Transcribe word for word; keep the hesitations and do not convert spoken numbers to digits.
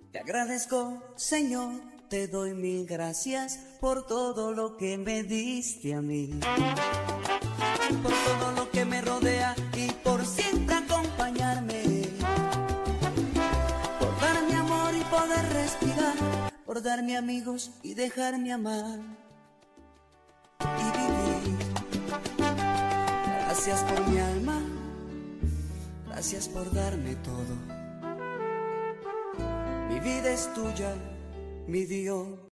Te agradezco, Señor, te doy mil gracias por todo lo que me diste a mí, por todo lo que me rodea y por siempre acompañarme, por darme amor y poder respirar, por darme amigos y dejarme amar y vivir. Gracias por mi alma, gracias por darme todo. Mi vida es tuya, mi Dios.